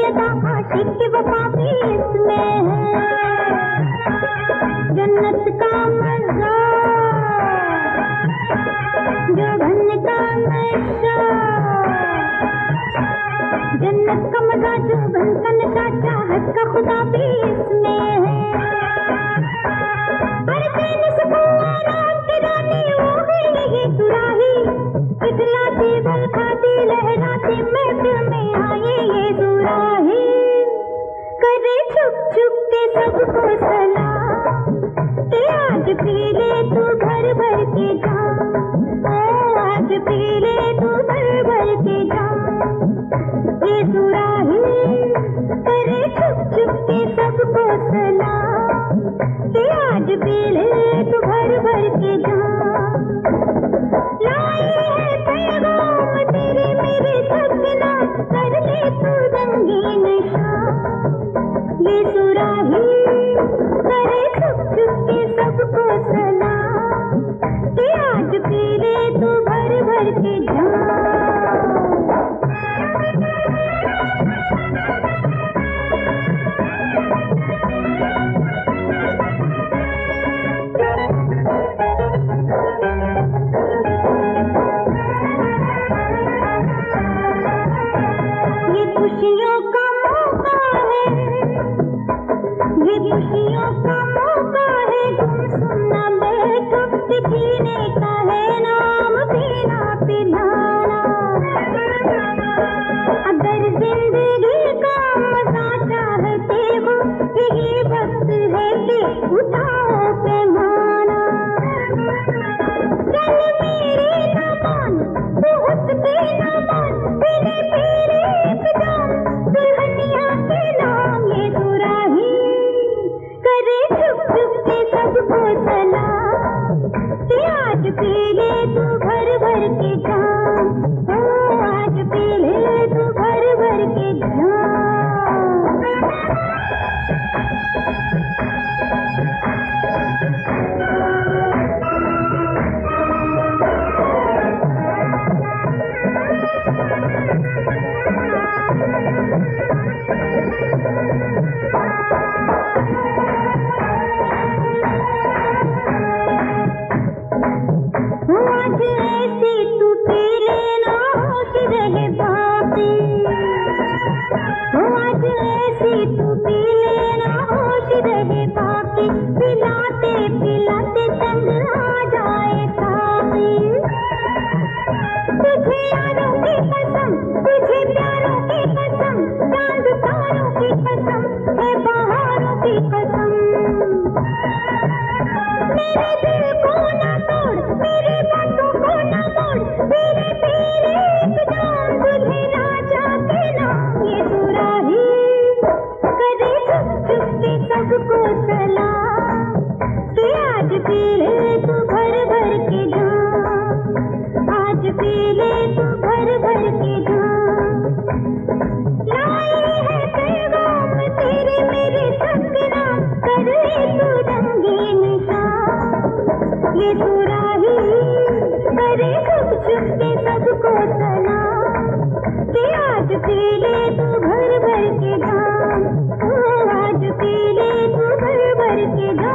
अदा आशिक की वफा भी इसमें है। जन्नत का मजा जो धन का नशा, जन्नत का मजा जो धन का नशा, चाहत का खुदा भी इसमें है। हर चैन सुकून रात की रानी वो है यही सुराही, इखलासी बल खाती लहराती महफिल में आए ये सुराही। करे छुप छुप के सबको सलाम कि आज पी ले तू भर भर के जाम, आज पी ले तू भर भर के जाम। ये सुराही करे छुप छुप के सबको सलाम कि आज पी ले तू भर भर के जाम। लाई है पैगाम तेरे मेरे सपना, कर ले तू रंगीन शाम। ये सुराही करे छुप छुप के सबको सलाम कि आज पी ले तू भर भर के जाम। ये खुशियों का मौका है, ये खुशियों का मौका है, गुमसुम न बैठो कि जीने का है नाम पीना पिलाना। अगर जिंदगी का मजा चाहते हो ये वक्त है कि उठाओ पैमाना। चल मेरे न मान तू उसके न मान, तेरे तेरे एक जान दुल्हनिया के नाम। ये सुराही करे छुप छुप के सबको सलाम कि आज पी ले तू भर भर के जाम, ओ आज पी ले तू भर भर के जाम। आज ऐसी तू पी लेना होश रहे बाकी, आज ऐसी तू पी लेना होश रहे बाकी। पिलाते पिलाते संग आ जाए साथी, तुझे यारों की कसम, तुझे प्यारों की कसम, चांद तारों की कसम, है बहारों की कसम। मेरे दिल को ना तोड़, मेरी बातों को ना मोड़, तेरे तेरे एक जान तुझे राजा के नाम। ये सुराही करे छुप छुप के सबको सलाम कि आज पी ले तू भर भर के जाम, आज पी ले तू भर भर के जाम। लाई है पैगाम तेरे मेरे सपना, कर ले तू रंगीन शाम। ये सुराही करे छुप छुप के सबको सलाम कि आज पी ले तू भर भर के जाम, ओ आज पी ले तू भर भर के जाम।